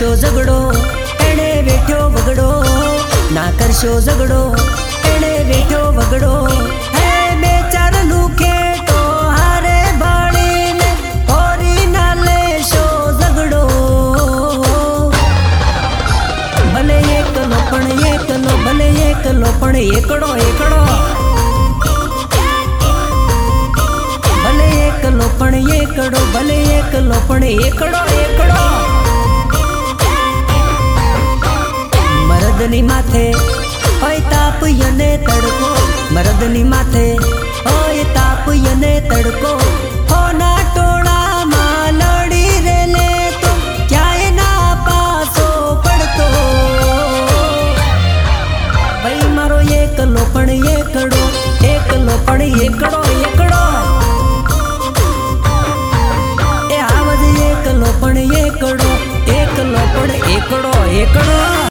करशो झगड़ो एने वेठो वगड़ो, ना करशो झगड़ो एने वेठो वगड़ो। है बेचार लूखे तो हारे बाड़ी ने होरी ना लेशो झगड़ो। भले एकलो पण एकलो, भले एकलो पण एकड़ो एकड़ो, भले एकलो पण एकड़ो, भले एकलो पण एकड़ो एकड़ो। मरदनी माथे ओय ताप यने तड़को, मरदनी माथे ओय ताप यने तड़को। होना टोणा मां लड़ी रेले तो क्याय ना पासो पड़तो। भाई मारो एकलो पण एकड़ो, एकलो पण एकड़ो एकड़ो। ए आवज एकलो पण एकड़ो, एकलो पण एकड़ो एकड़ो।